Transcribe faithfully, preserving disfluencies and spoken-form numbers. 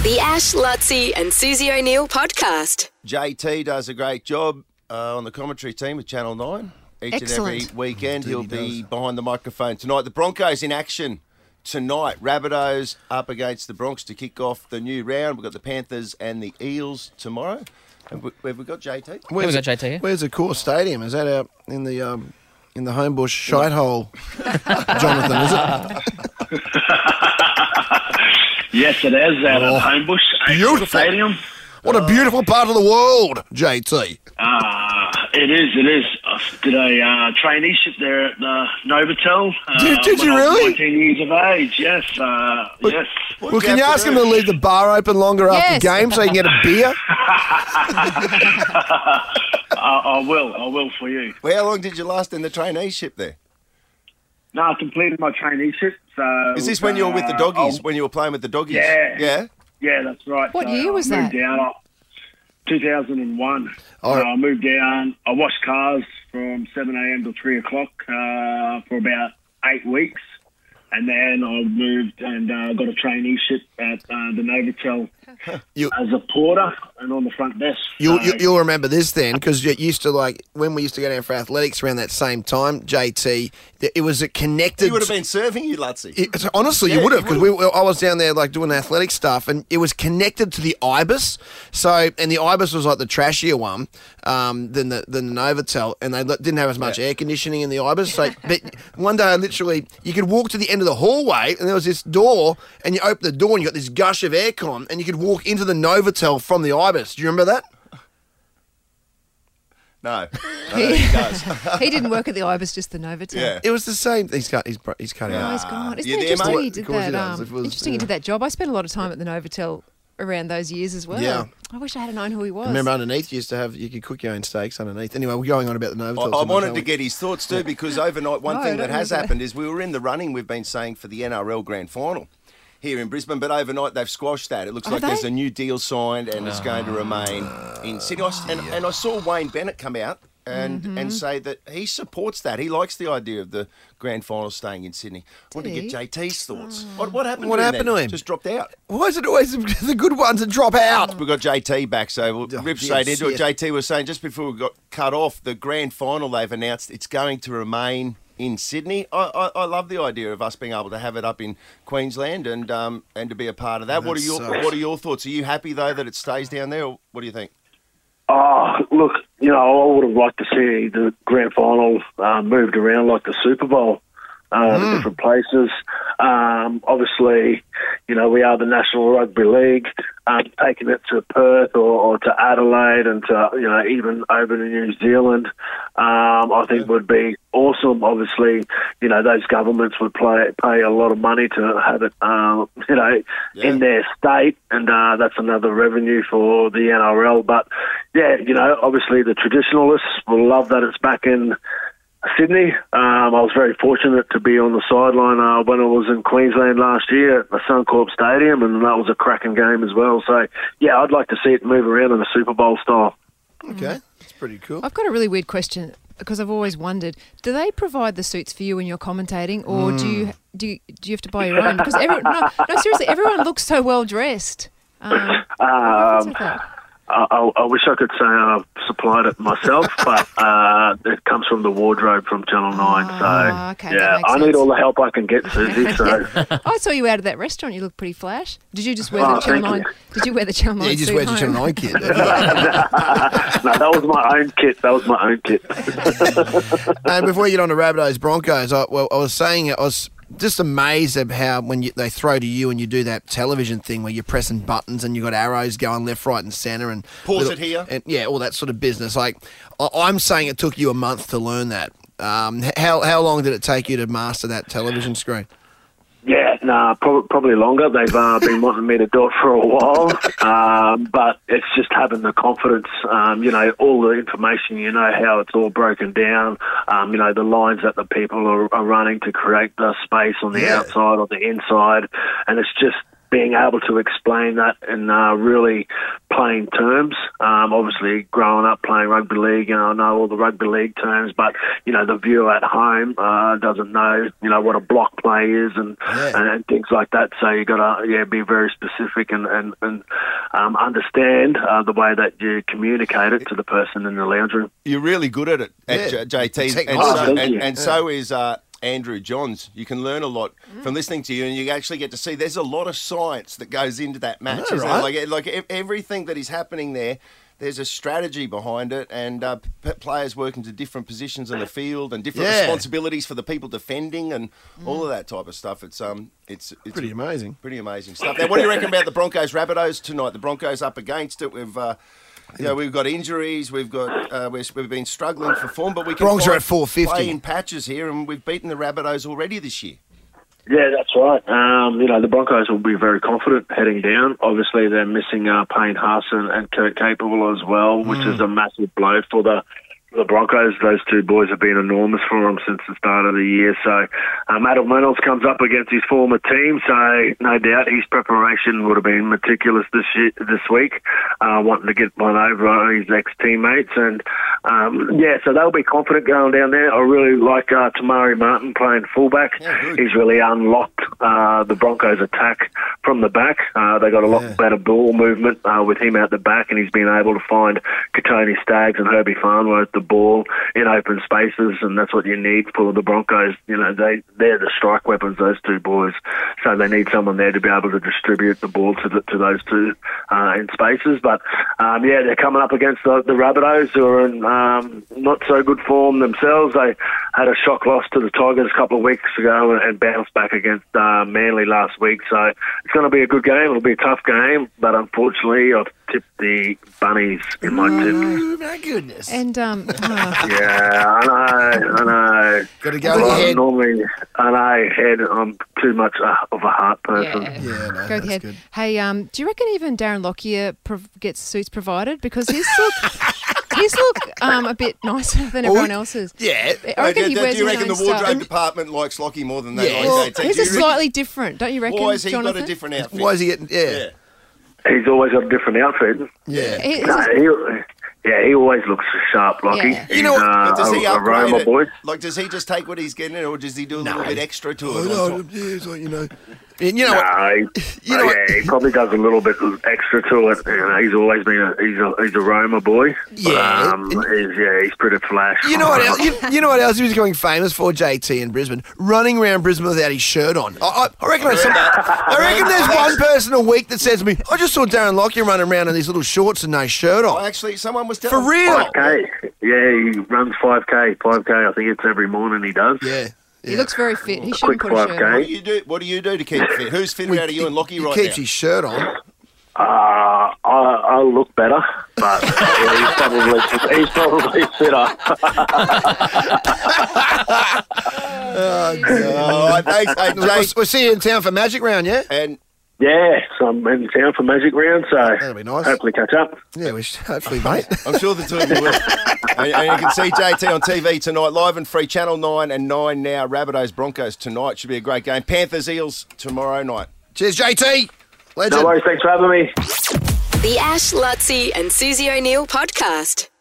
The Ash, Lutzi and Susie O'Neill podcast. J T does a great job uh, on the commentary team with Channel nine. Each Excellent. and every weekend Indeed he'll he be does. behind the microphone tonight. The Broncos in action tonight. Rabbitohs up against the Bronx to kick off the new round. We've got the Panthers and the Eels tomorrow. Have we, have we got J T? Where's, we got J T here. Where's the Core Stadium? Is that out in the um, in the Homebush shite hole, Jonathan? Is it? Yes, it is out Oh, at Homebush beautiful. Stadium. What a beautiful part of the world, J T. Uh, it is, it is. I did a uh, traineeship there at uh, Novotel. Uh, Did- did when you I was really? nineteen years of age, yes. Uh, yes. Well, can you ask him to leave the bar open longer after Yes. game so he can get a beer? I, I will, I will for you. Well, how long did you last in the traineeship there? No, I completed my traineeship. So, Is this when you were with the doggies, uh, when you were playing with the doggies? Yeah. Yeah? Yeah, that's right. What So year was I that? moved down, uh, two thousand one. Oh. Uh, I moved down. I washed cars from seven a.m. to three o'clock uh, for about eight weeks. And then I moved and uh, got a traineeship at uh, the Novotel You- as a porter and on the front desk. You'll, So- you, you'll remember this then, because you used to, like, when we used to go down for athletics around that same time, J T, th- it was a connected... He would have been serving you, Lutzi. It, honestly, Yeah, you would have, you because we, I was down there like doing athletic stuff, and it was connected to the Ibis. So, and the Ibis was like the trashier one um, than the than the Novotel, and they l- didn't have as much Yeah. air conditioning in the Ibis. So, but one day, I literally, you could walk to the end of the hallway, and there was this door, and you open the door, and you got this gush of aircon, and you could walk into the Novotel from the Ibis. Do you remember that? No. No, he does. He didn't work at the Ibis, just the Novotel. Yeah. It was the same. He's cut. He's br- he's cutting Oh, out. he's gone. Isn't You it there, interesting mate? he did Of course he that? does. Um, If it was- interesting he yeah. did that job. I spent a lot of time at the Novotel around those years as well. Yeah. I wish I had known who he was. Remember, underneath you used to have you could cook your own steaks underneath. Anyway, we're going on about the I, Novotel. I so much, wanted aren't to we? get his thoughts too, because overnight one No, I thing don't that has remember happened is we were in the running, we've been saying, for the N R L Grand Final here in Brisbane, but overnight they've squashed that. It looks Have like there's they? a new deal signed and it's going to remain in Sydney. I s- And, and I saw Wayne Bennett come out and Mm-hmm. and say that he supports that. He likes the idea of the Grand Final staying in Sydney. I want to Did get he? J T's thoughts. What, what happened What to him happened then? to him? Just dropped out. Why is it always the good ones that drop out? We've got J T back, so we'll Oh, rip dear straight into it. shit. J T was saying just before we got cut off, the grand final they've announced it's going to remain in Sydney. I, I, I love the idea of us being able to have it up in Queensland and um and to be a part of that. What are That your sucks. What are your thoughts? Are you happy though that it stays down there, or what do you think? Oh, look, you know, I would have liked to see the grand final uh, moved around like the Super Bowl uh, to different places. Um, obviously, you know, we are the National Rugby League. Um, taking it to Perth or, or to Adelaide and to, you know, even over to New Zealand, um, I think would be awesome. Obviously, you know, those governments would play, pay a lot of money to have it, um, you know, Yeah. in their state, and uh, that's another revenue for the N R L. But, yeah, you know, obviously the traditionalists will love that it's back in Sydney. Um, I was very fortunate to be on the sideline uh, when I was in Queensland last year at the Suncorp Stadium, and that was a cracking game as well. So, yeah, I'd like to see it move around in a Super Bowl style. Okay, that's pretty cool. I've got a really weird question because I've always wondered: do they provide the suits for you when you're commentating, or do you do you, do you have to buy your own? Because every, no, no, seriously, everyone looks so well dressed. Um, what happens with that? I, I, I wish I could say I've supplied it myself, but uh, it comes from the wardrobe from Channel nine. So, Ah, okay, that yeah, makes I need sense. all the help I can get, Susie. So, I saw you out of that restaurant. You look pretty flash. Did you just wear Oh, the Channel thank Nine? Did you wear the Channel Nine Yeah, you just suit wear the home? Channel nine kit. no, that was my own kit. That was my own kit. And before we get on to Rabbitohs Broncos, I, well, I was saying I was just amazed at how when you, they throw to you and you do that television thing where you're pressing buttons and you've got arrows going left, right, and centre and Pause little- it here. and yeah, all that sort of business. Like I, I'm saying, it took you a month to learn that. Um, how how long did it take you to master that television screen? Yeah, nah, prob- probably longer. They've uh, been wanting me to do it for a while, um, but it's just having the confidence. Um, you know, all the information. You know how it's all broken down. Um, you know the lines that the people are, are running to create the space on the Yeah. outside or the inside, and it's just being able to explain that in uh, really plain terms. Um, obviously, growing up playing rugby league, you know, I know all the rugby league terms, but, you know, the viewer at home uh, doesn't know, you know, what a block play is and, Yeah. and, and things like that. So you got to, yeah, be very specific and, and, and um, understand uh, the way that you communicate it to the person in the lounge room. You're really good at it, at Yeah. J- JT, and Technology. so, Oh, thank and, you. and so is uh, Andrew Johns. You can learn a lot from listening to you, and you actually get to see there's a lot of science that goes into that match. know, isn't there? right? Like, like e- everything that is happening there, there's a strategy behind it, and uh, p- players working to different positions in the field and different Yeah. responsibilities for the people defending and all of that type of stuff. It's um, it's it's Pretty amazing. Pretty amazing stuff. Now, what do you reckon about the Broncos Rabbitohs tonight? The Broncos up against it. We've uh, you know, we've got injuries. We've got uh, we've, we've been struggling for form, but we can Bronx are find- at four fifty. play in patches here, and we've beaten the Rabbitohs already this year. Yeah, that's right. Um, you know, the Broncos will be very confident heading down. Obviously, they're missing uh, Payne Haas and, and Kurt Capable as well, which is a massive blow for the for the Broncos. Those two boys have been enormous for them since the start of the year. So um, Adam Reynolds comes up against his former team, so no doubt his preparation would have been meticulous this year, this week, uh, wanting to get one over on his ex-teammates. And, um, yeah, so they'll be confident going down there. I really like uh, Tamari Martin playing fullback. Yeah, good. He's really unlocked uh, the Broncos' attack from the back. Uh, they got a lot Yeah. better ball movement uh, with him out the back, and he's been able to find Katoni Staggs and Herbie Farnworth at the ball in open spaces, and that's what you need for the Broncos. You know, they, they're the strike weapons, those two boys, so they need someone there to be able to distribute the ball to the, to those two uh, in spaces. But, um, yeah, they're coming up against the, the Rabbitohs, who are in um, not so good form themselves. They had a shock loss to the Tigers a couple of weeks ago and, and bounced back against uh, Manly last week, so it's going to be a good game. It'll be a tough game, but unfortunately I've tipped the Bunnies in my tip. Oh, my goodness. And um, oh, Yeah, I know, I know. Got to go Well, with your head. Normally, I know, head, I'm too much uh, of a heart person. yeah. Yeah, no, Go that's ahead. good. Hey, um, do you reckon even Darren Lockyer prov- gets suits provided? Because his look, his look um, a bit nicer than everyone else's. Yeah. I reckon do, he do wears you his reckon own the wardrobe stuff. department likes Lockie more than they Yeah. like Well, J T? His Do is you reckon- slightly different, don't you reckon, Why has he Jonathan? got a different outfit? Why is he getting? Yeah. Yeah. He's always got a different outfit. Yeah. He- his No, is- he, yeah, he always looks sharp, Lockie. Yeah. He's You know what- uh, But does he a, a upgrade Roma it? boy. Like, does he just take what he's getting, or does he do a little bit extra to it? Oh, on no, top? yeah, it's like, you know. And you know what? No, he, You know what? yeah, he probably does a little bit extra to it. You know, he's always been a he's a he's a Roma boy. Yeah. um, he's yeah, he's pretty flash. You know what else? You, you know what else he was becoming famous for, J T in Brisbane? Running around Brisbane without his shirt on. I, I, I reckon. I, some, I reckon there's one person a week that says to me, "I just saw Darren Lockyer running around in these little shorts and no shirt Oh, on." actually, someone was For telling real? five K. Yeah, he runs five K. five K, I think it's every morning he does. Yeah. He yeah. looks very fit. He Quick shouldn't put a five shirt K. on. What do you do? What do you do to keep fit? Who's fitter out of you and Lockie he right keeps now? his shirt on. Uh, I, I look better, but yeah, he's probably he's probably fitter. Oh, thanks, hey, We'll, Jay. we'll see you in town for Magic Round, yeah? And Yeah, so I'm in town for Magic Round, so That'll be nice. hopefully catch up. Yeah, we should, hopefully, mate. I'm sure the two of you will. and, and you can see J T on T V tonight, live and free, Channel nine and nine now. Rabbitohs Broncos tonight. Should be a great game. Panthers Eels tomorrow night. Cheers, J T. Legend. No worries, thanks for having me. The Ash, Lutzi and Susie O'Neill podcast.